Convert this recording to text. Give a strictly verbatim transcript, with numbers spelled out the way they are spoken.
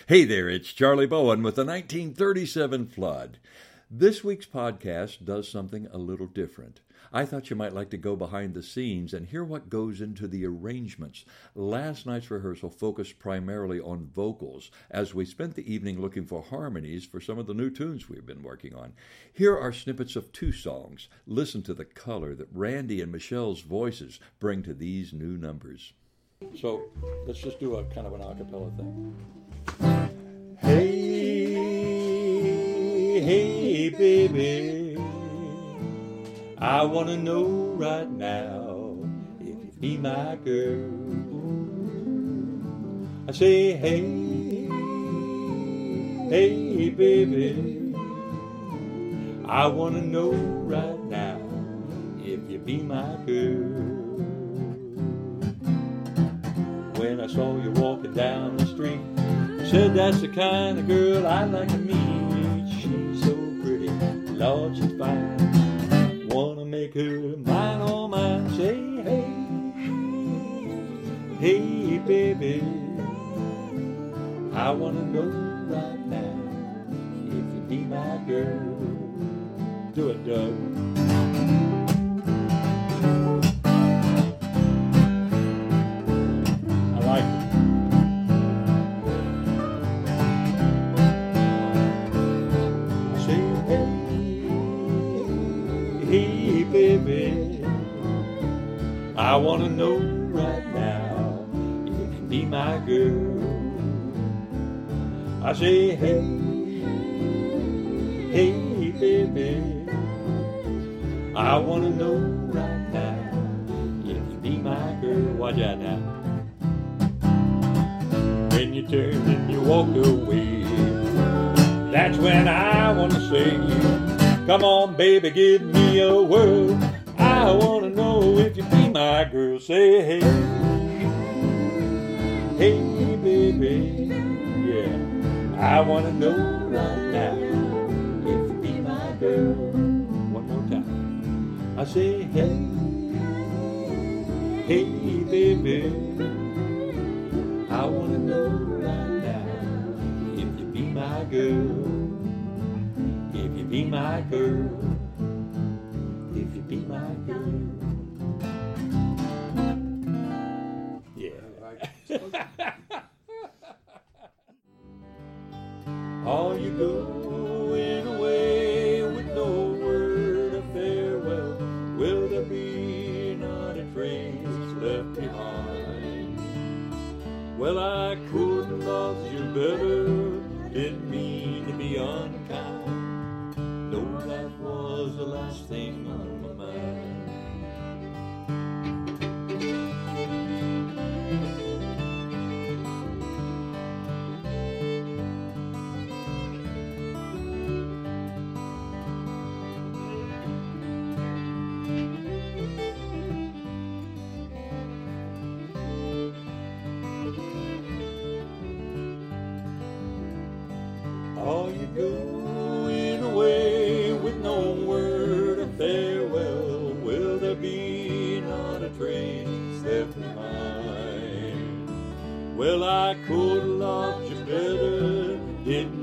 Hey there, it's Charlie Bowen with the nineteen thirty-seven flood. This week's podcast does something a little different. I thought you might like to go behind the scenes and hear what goes into the arrangements. Last night's rehearsal focused primarily on vocals, as we spent the evening looking for harmonies for some of the new tunes we've been working on. Here are snippets of two songs. Listen to the color that Randy and Michelle's voices bring to these new numbers. So let's just do a kind of an a cappella thing. Hey, hey, baby, I want to know right now if you be my girl. I say, hey, hey, baby, I want to know right now if you be my girl. When I saw you walking down the street, I said that's the kind of girl I like to meet. She's so pretty, Lord, she's fine. Wanna make her mine, all mine. Say, hey, hey, baby, I wanna know right now if you be my girl. Do it, Doug. I want to know right now if you can be my girl. I say, hey, hey, baby, I want to know right now if you be my girl. Watch out now. When you turn and you walk away, that's when I want to say, come on, baby, give me a word. I want to know if you be my girl. Say, hey, hey, baby, yeah, I want to know right now if you be my girl. One more time. I say, hey, hey, baby, I want to know right now if you be my girl. If you be my girl. If you be my girl. Yeah. Are you going away with no word of farewell? Will there be not a trace left behind? Well, I couldn't love you better, didn't mean to be unkind. No, that was the last thing on my mind. Are you going away with no word of farewell? Will there be not a trace left behind? Well, I could have loved you better, didn't